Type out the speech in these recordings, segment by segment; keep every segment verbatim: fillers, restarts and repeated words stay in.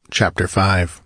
Chapter five.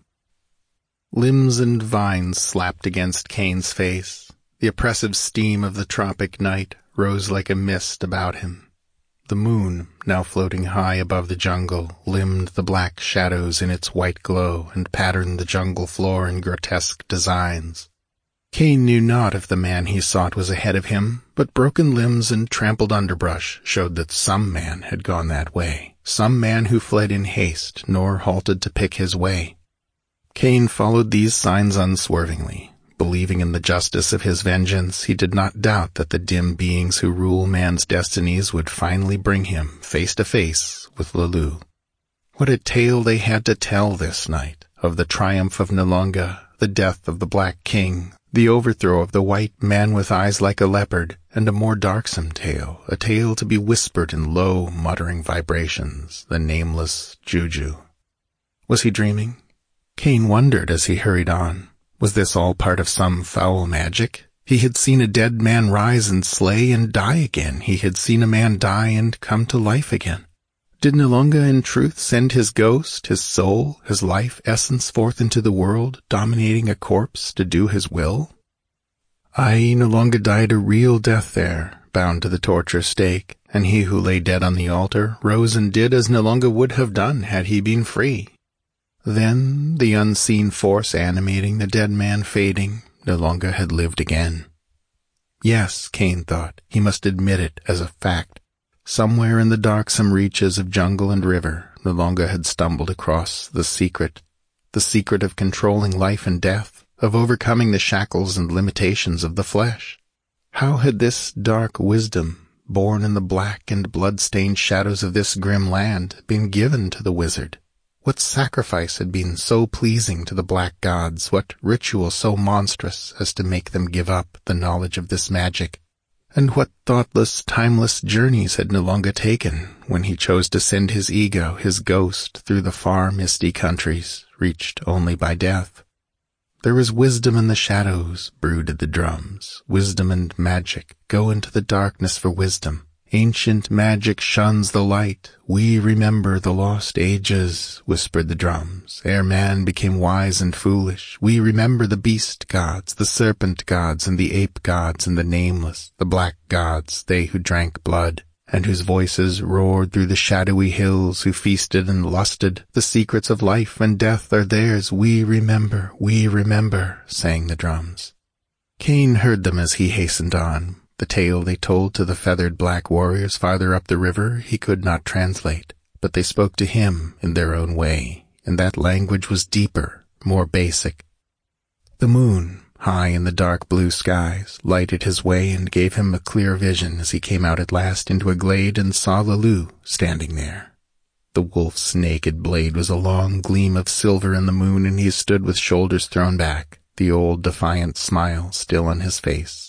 Limbs and vines slapped against Cain's face. The oppressive steam of the tropic night rose like a mist about him. The moon, now floating high above the jungle, limned the black shadows in its white glow and patterned the jungle floor in grotesque designs. Cain knew not if the man he sought was ahead of him, but broken limbs and trampled underbrush showed that some man had gone that way, some man who fled in haste, nor halted to pick his way. Cain followed these signs unswervingly. Believing in the justice of his vengeance, he did not doubt that the dim beings who rule man's destinies would finally bring him face to face with Lulu. What a tale they had to tell this night, of the triumph of Nalunga, the death of the Black King, the overthrow of the white man with eyes like a leopard, and a more darksome tale, a tale to be whispered in low, muttering vibrations, the nameless Juju. Was he dreaming? Cain wondered as he hurried on. Was this all part of some foul magic? He had seen a dead man rise and slay and die again. He had seen a man die and come to life again. Did Nalunga in truth send his ghost, his soul, his life essence forth into the world, dominating a corpse to do his will? Aye, Nalunga died a real death there, bound to the torture stake, and he who lay dead on the altar rose and did as Nalunga would have done had he been free. Then, the unseen force animating the dead man fading, Nalunga had lived again. Yes, Cain thought, he must admit it as a fact. Somewhere in the darksome reaches of jungle and river, Nalunga had stumbled across the secret, the secret of controlling life and death, of overcoming the shackles and limitations of the flesh. How had this dark wisdom, born in the black and blood-stained shadows of this grim land, been given to the wizard? What sacrifice had been so pleasing to the black gods, what ritual so monstrous as to make them give up the knowledge of this magic? And what thoughtless, timeless journeys had Nalunga taken when he chose to send his ego, his ghost, through the far misty countries, reached only by death? There was wisdom in the shadows, brooded the drums. Wisdom and magic, go into the darkness for wisdom. Ancient magic shuns the light. We remember the lost ages, whispered the drums, ere man became wise and foolish. We remember the beast gods, the serpent gods, and the ape gods, and the nameless, the black gods, they who drank blood, and whose voices roared through the shadowy hills, who feasted and lusted. The secrets of life and death are theirs. We remember, we remember, sang the drums. Cain heard them as he hastened on. The tale they told to the feathered black warriors farther up the river he could not translate, but they spoke to him in their own way, and that language was deeper, more basic. The moon, high in the dark blue skies, lighted his way and gave him a clear vision as he came out at last into a glade and saw Lulu standing there. The wolf's naked blade was a long gleam of silver in the moon, and he stood with shoulders thrown back, the old defiant smile still on his face.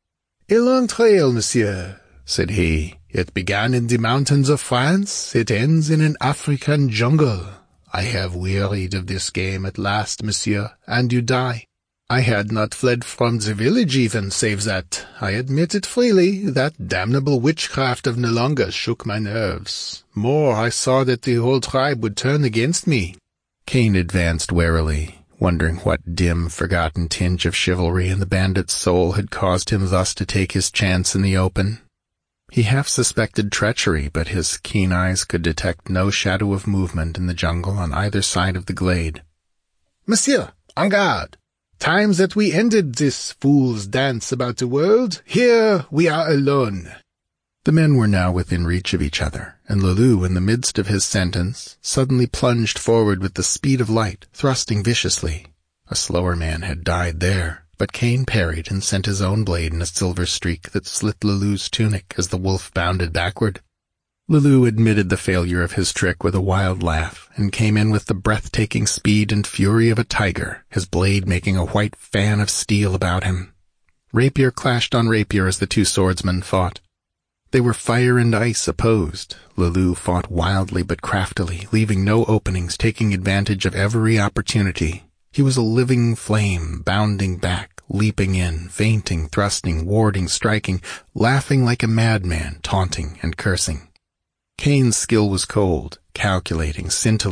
"A long trail, monsieur," said he. "It began in the mountains of France. It ends in an African jungle. I have wearied of this game at last, monsieur, and you die. I had not fled from the village even, save that, I admit it freely, that damnable witchcraft of Nalunga shook my nerves. More, I saw that the whole tribe would turn against me." Cain advanced warily, wondering what dim, forgotten tinge of chivalry in the bandit's soul had caused him thus to take his chance in the open. He half suspected treachery, but his keen eyes could detect no shadow of movement in the jungle on either side of the glade. "Monsieur, en garde! Time that we ended this fool's dance about the world. Here we are alone." The men were now within reach of each other, and Lulu, in the midst of his sentence, suddenly plunged forward with the speed of light, thrusting viciously. A slower man had died there, but Cain parried and sent his own blade in a silver streak that slit Lulu's tunic as the wolf bounded backward. Lulu admitted the failure of his trick with a wild laugh, and came in with the breathtaking speed and fury of a tiger, his blade making a white fan of steel about him. Rapier clashed on rapier as the two swordsmen fought. They were fire and ice opposed. Lulu fought wildly but craftily, leaving no openings, taking advantage of every opportunity. He was a living flame, bounding back, leaping in, feinting, thrusting, warding, striking, laughing like a madman, taunting and cursing. Cain's skill was cold, calculating, scintillant,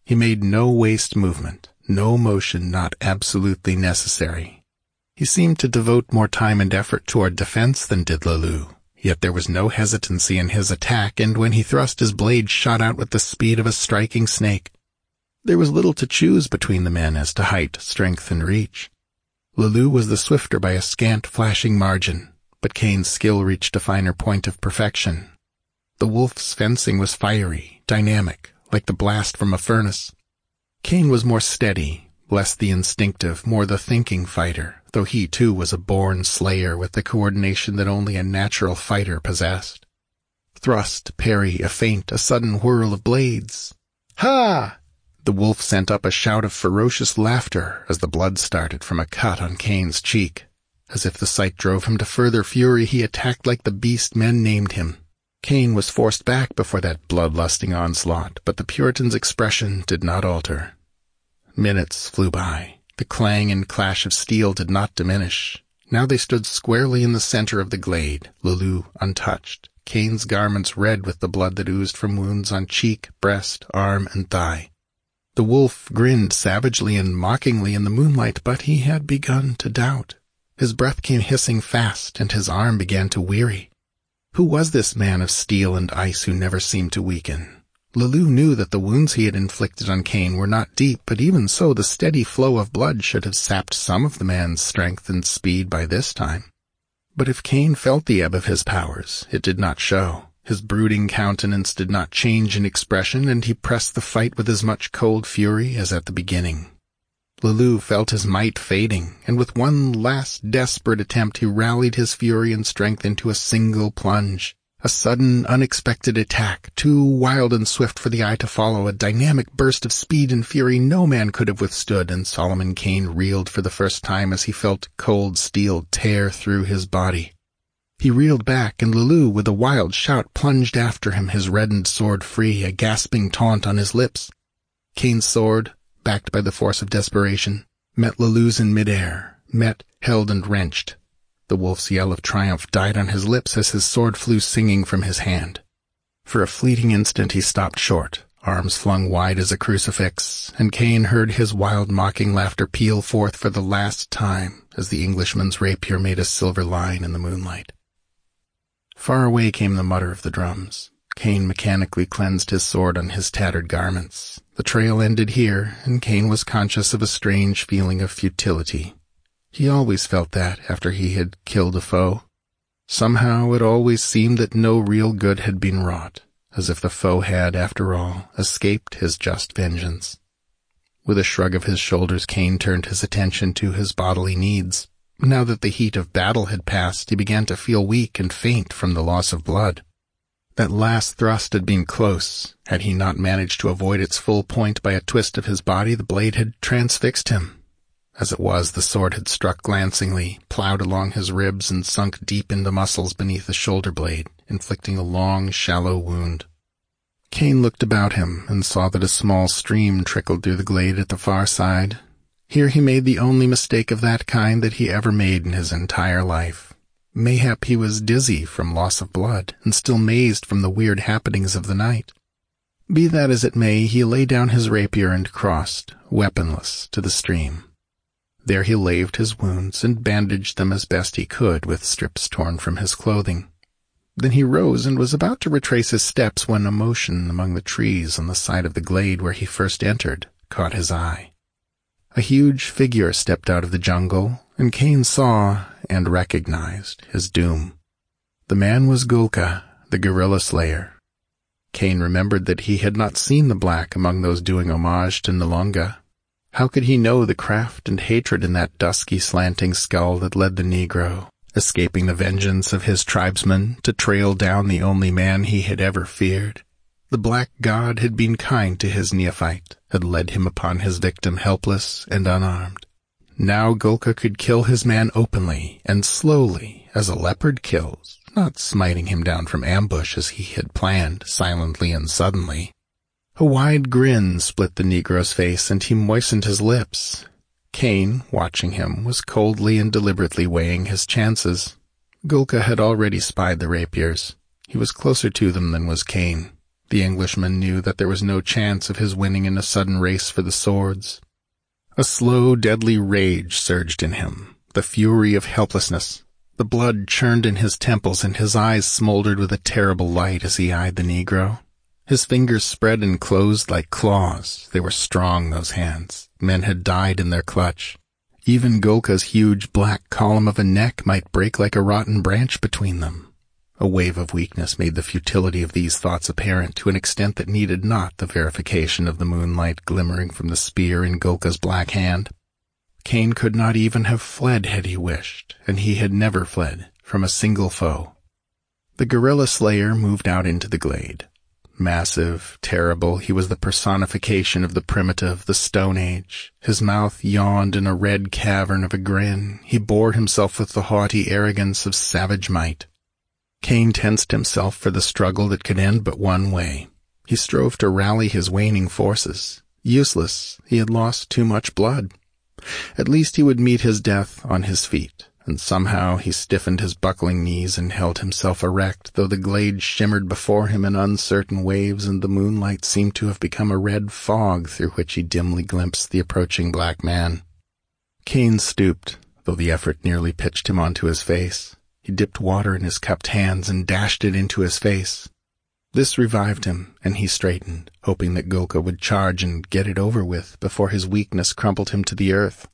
He made no waste movement, no motion not absolutely necessary. He seemed to devote more time and effort toward defense than did Lelou, yet there was no hesitancy in his attack, and when he thrust his blade shot out with the speed of a striking snake. There was little to choose between the men as to height, strength, and reach. Lelou was the swifter by a scant flashing margin, but Kane's skill reached a finer point of perfection. The wolf's fencing was fiery, dynamic, like the blast from a furnace. Kane was more steady, less the instinctive, more the thinking fighter, though he too was a born slayer with the coordination that only a natural fighter possessed. Thrust, parry, a feint, a sudden whirl of blades. Ha! The wolf sent up a shout of ferocious laughter as the blood started from a cut on Kane's cheek. As if the sight drove him to further fury, he attacked like the beast men named him. Kane was forced back before that bloodlusting onslaught, but the Puritan's expression did not alter. Minutes flew by. The clang and clash of steel did not diminish. Now they stood squarely in the center of the glade, Lelou untouched, Kane's garments red with the blood that oozed from wounds on cheek, breast, arm, and thigh. The wolf grinned savagely and mockingly in the moonlight, but he had begun to doubt. His breath came hissing fast, and his arm began to weary. Who was this man of steel and ice who never seemed to weaken? Lelou knew that the wounds he had inflicted on Kane were not deep, but even so the steady flow of blood should have sapped some of the man's strength and speed by this time. But if Kane felt the ebb of his powers, it did not show. His brooding countenance did not change in expression, and he pressed the fight with as much cold fury as at the beginning. Lelou felt his might fading, and with one last desperate attempt he rallied his fury and strength into a single plunge. A sudden, unexpected attack, too wild and swift for the eye to follow, a dynamic burst of speed and fury no man could have withstood, and Solomon Kane reeled for the first time as he felt cold steel tear through his body. He reeled back, and Lelou, with a wild shout, plunged after him, his reddened sword free, a gasping taunt on his lips. Kane's sword, backed by the force of desperation, met Lelou's in midair, met, held, and wrenched. The wolf's yell of triumph died on his lips as his sword flew singing from his hand. For a fleeting instant he stopped short, arms flung wide as a crucifix, and Kane heard his wild mocking laughter peal forth for the last time as the Englishman's rapier made a silver line in the moonlight. Far away came the mutter of the drums. Kane mechanically cleansed his sword on his tattered garments. The trail ended here, and Kane was conscious of a strange feeling of futility. He always felt that after he had killed a foe. Somehow it always seemed that no real good had been wrought, as if the foe had, after all, escaped his just vengeance. With a shrug of his shoulders, Kane turned his attention to his bodily needs. Now that the heat of battle had passed, he began to feel weak and faint from the loss of blood. That last thrust had been close. Had he not managed to avoid its full point by a twist of his body, the blade had transfixed him. As it was, the sword had struck glancingly, plowed along his ribs, and sunk deep in the muscles beneath the shoulder blade, inflicting a long, shallow wound. Kane looked about him and saw that a small stream trickled through the glade at the far side. Here he made the only mistake of that kind that he ever made in his entire life. Mayhap he was dizzy from loss of blood, and still mazed from the weird happenings of the night. Be that as it may, he lay down his rapier and crossed, weaponless, to the stream. There he laved his wounds and bandaged them as best he could with strips torn from his clothing. Then he rose and was about to retrace his steps when a motion among the trees on the side of the glade where he first entered caught his eye. A huge figure stepped out of the jungle, and Kane saw and recognized his doom. The man was Gulka, the guerrilla slayer. Kane remembered that he had not seen the black among those doing homage to Nalonga. How could he know the craft and hatred in that dusky slanting skull that led the Negro, escaping the vengeance of his tribesmen, to trail down the only man he had ever feared? The black god had been kind to his neophyte, had led him upon his victim helpless and unarmed. Now Gulka could kill his man openly and slowly, as a leopard kills, not smiting him down from ambush as he had planned, silently and suddenly. A wide grin split the Negro's face, and he moistened his lips. Kane, watching him, was coldly and deliberately weighing his chances. Gulka had already spied the rapiers. He was closer to them than was Kane. The Englishman knew that there was no chance of his winning in a sudden race for the swords. A slow, deadly rage surged in him, the fury of helplessness. The blood churned in his temples and his eyes smoldered with a terrible light as he eyed the Negro. His fingers spread and closed like claws. They were strong, those hands. Men had died in their clutch. Even Gulka's huge black column of a neck might break like a rotten branch between them. A wave of weakness made the futility of these thoughts apparent to an extent that needed not the verification of the moonlight glimmering from the spear in Gulka's black hand. Cain could not even have fled had he wished, and he had never fled from a single foe. The guerrilla slayer moved out into the glade. Massive, terrible, he was the personification of the primitive, the Stone Age. His mouth yawned in a red cavern of a grin. He bore himself with the haughty arrogance of savage might. Cain tensed himself for the struggle that could end but one way. He strove to rally his waning forces. Useless, he had lost too much blood. At least he would meet his death on his feet. And somehow he stiffened his buckling knees and held himself erect, though the glade shimmered before him in uncertain waves and the moonlight seemed to have become a red fog through which he dimly glimpsed the approaching black man. Cain stooped, though the effort nearly pitched him onto his face. He dipped water in his cupped hands and dashed it into his face. This revived him, and he straightened, hoping that Gulka would charge and get it over with before his weakness crumpled him to the earth.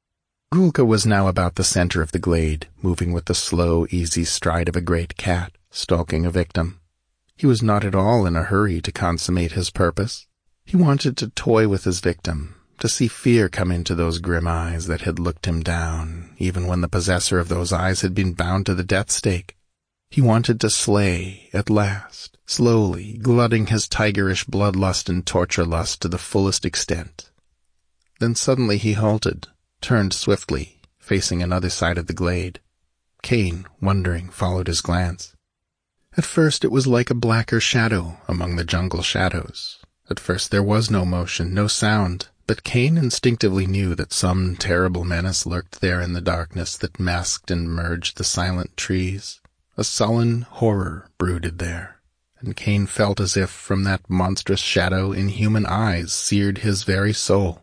Gulka was now about the center of the glade, moving with the slow, easy stride of a great cat, stalking a victim. He was not at all in a hurry to consummate his purpose. He wanted to toy with his victim, to see fear come into those grim eyes that had looked him down, even when the possessor of those eyes had been bound to the death stake. He wanted to slay, at last, slowly, glutting his tigerish bloodlust and torture lust to the fullest extent. Then suddenly he halted, turned swiftly, facing another side of the glade. Cain, wondering, followed his glance. At first it was like a blacker shadow among the jungle shadows. At first there was no motion, no sound, but Cain instinctively knew that some terrible menace lurked there in the darkness that masked and merged the silent trees. A sullen horror brooded there, and Cain felt as if from that monstrous shadow inhuman eyes seared his very soul.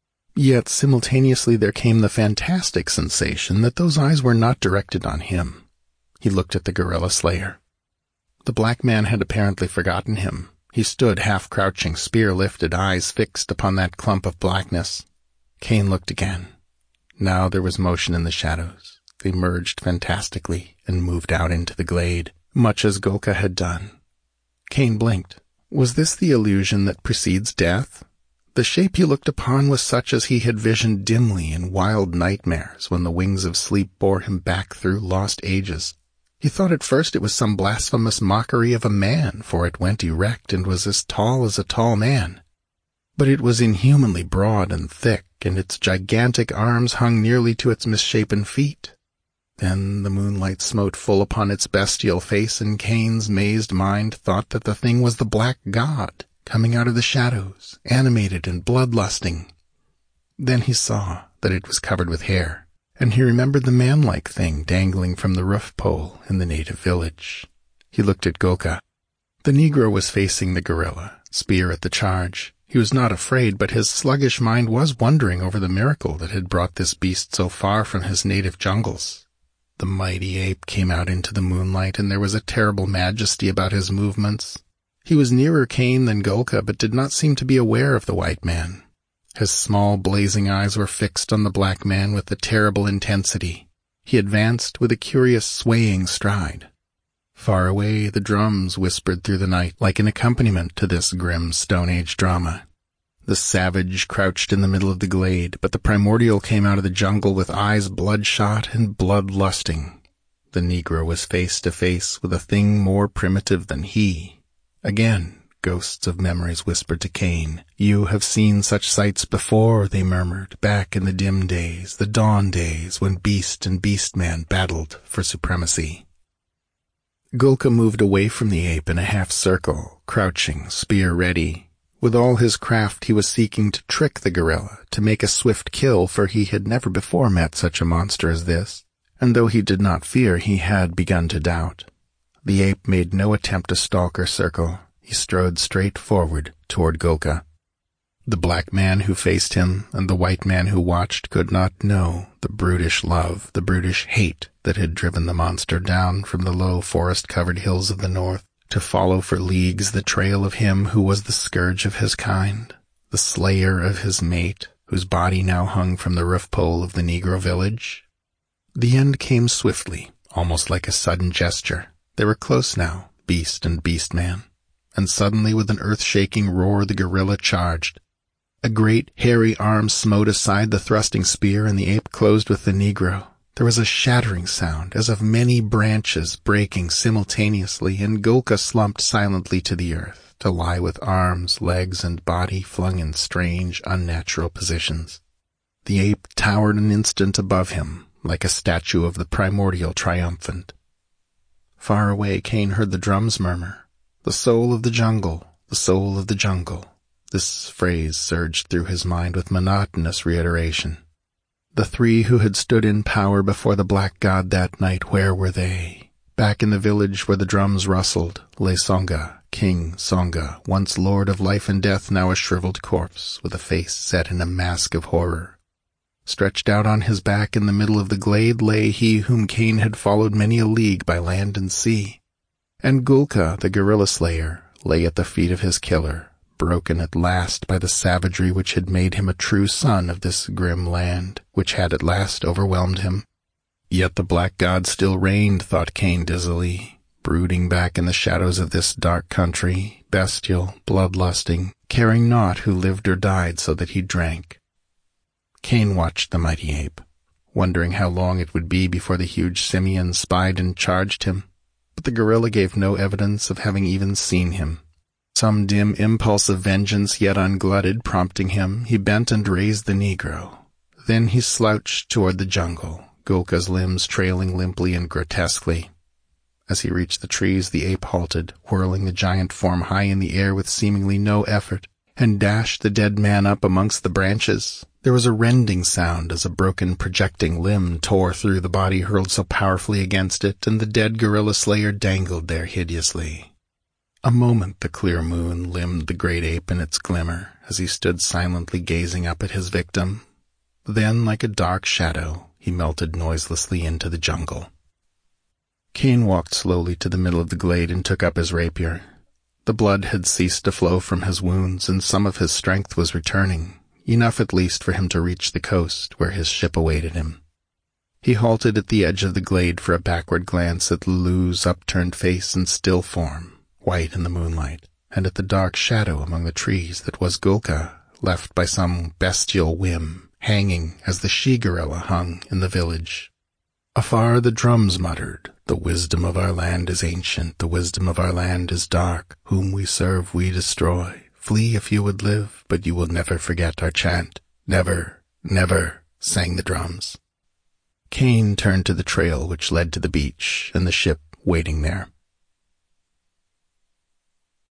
Yet simultaneously there came the fantastic sensation that those eyes were not directed on him. He looked at the guerrilla slayer. The black man had apparently forgotten him. He stood half-crouching, spear lifted, eyes fixed upon that clump of blackness. Cain looked again. Now there was motion in the shadows. They merged fantastically and moved out into the glade, much as Gulka had done. Cain blinked. Was this the illusion that precedes death? The shape he looked upon was such as he had visioned dimly in wild nightmares when the wings of sleep bore him back through lost ages. He thought at first it was some blasphemous mockery of a man, for it went erect and was as tall as a tall man. But it was inhumanly broad and thick, and its gigantic arms hung nearly to its misshapen feet. Then the moonlight smote full upon its bestial face, and Cain's mazed mind thought that the thing was the black god, coming out of the shadows, animated and bloodlusting. Then he saw that it was covered with hair, and he remembered the man-like thing dangling from the roof pole in the native village. He looked at Gulka. The Negro was facing the guerrilla, spear at the charge. He was not afraid, but his sluggish mind was wondering over the miracle that had brought this beast so far from his native jungles. The mighty ape came out into the moonlight, and there was a terrible majesty about his movements. He was nearer Cain than Gulka, but did not seem to be aware of the white man. His small, blazing eyes were fixed on the black man with a terrible intensity. He advanced with a curious, swaying stride. Far away, the drums whispered through the night like an accompaniment to this grim Stone Age drama. The savage crouched in the middle of the glade, but the primordial came out of the jungle with eyes bloodshot and bloodlusting. The Negro was face to face with a thing more primitive than he. Again, ghosts of memories whispered to Cain. You have seen such sights before, they murmured, back in the dim days, the dawn days, when beast and beast-man battled for supremacy. Gulka moved away from the ape in a half-circle, crouching, spear ready. With all his craft he was seeking to trick the gorilla, to make a swift kill, for he had never before met such a monster as this, and though he did not fear, he had begun to doubt. The ape made no attempt to stalk or circle. he strode straight forward toward Gulka. The black man who faced him and the white man who watched could not know the brutish love, the brutish hate that had driven the monster down from the low forest-covered hills of the north to follow for leagues the trail of him who was the scourge of his kind, the slayer of his mate, whose body now hung from the roof-pole of the Negro village. The end came swiftly, almost like a sudden gesture. They were close now, beast and beast-man, and suddenly with an earth-shaking roar the gorilla charged. A great, hairy arm smote aside the thrusting spear, and the ape closed with the Negro. There was a shattering sound, as of many branches breaking simultaneously, and Gulka slumped silently to the earth, to lie with arms, legs, and body flung in strange, unnatural positions. The ape towered an instant above him, like a statue of the primordial triumphant. Far away, Kane heard the drums murmur, "The soul of the jungle, the soul of the jungle." This phrase surged through his mind with monotonous reiteration. The three who had stood in power before the black god that night, where were they? Back in the village where the drums rustled, lay Songa, King Songa, once lord of life and death, now a shriveled corpse, with a face set in a mask of horror. Stretched out on his back in the middle of the glade lay he whom Kane had followed many a league by land and sea. And Gulka, the gorilla slayer, lay at the feet of his killer, broken at last by the savagery which had made him a true son of this grim land, which had at last overwhelmed him. Yet the black god still reigned, thought Kane dizzily, brooding back in the shadows of this dark country, bestial, bloodlusting, caring not who lived or died so that he drank. Kane watched the mighty ape, wondering how long it would be before the huge simian spied and charged him, but the gorilla gave no evidence of having even seen him. Some dim impulse of vengeance yet unglutted prompting him, he bent and raised the Negro. Then he slouched toward the jungle, Gulka's limbs trailing limply and grotesquely. As he reached the trees, the ape halted, whirling the giant form high in the air with seemingly no effort, and dashed the dead man up amongst the branches. There was a rending sound as a broken projecting limb tore through the body hurled so powerfully against it, and the dead gorilla slayer dangled there hideously. A moment the clear moon limned the great ape in its glimmer, as he stood silently gazing up at his victim. Then, like a dark shadow, he melted noiselessly into the jungle. Kane walked slowly to the middle of the glade and took up his rapier. The blood had ceased to flow from his wounds, and some of his strength was returning, enough at least for him to reach the coast, where his ship awaited him. He halted at the edge of the glade for a backward glance at Lulu's upturned face and still form, white in the moonlight, and at the dark shadow among the trees that was Gulka, left by some bestial whim, hanging as the she-gorilla hung in the village. Afar the drums muttered, "The wisdom of our land is ancient, the wisdom of our land is dark, whom we serve we destroy. Flee if you would live, but you will never forget our chant. Never, never," sang the drums. Kane turned to the trail which led to the beach and the ship waiting there.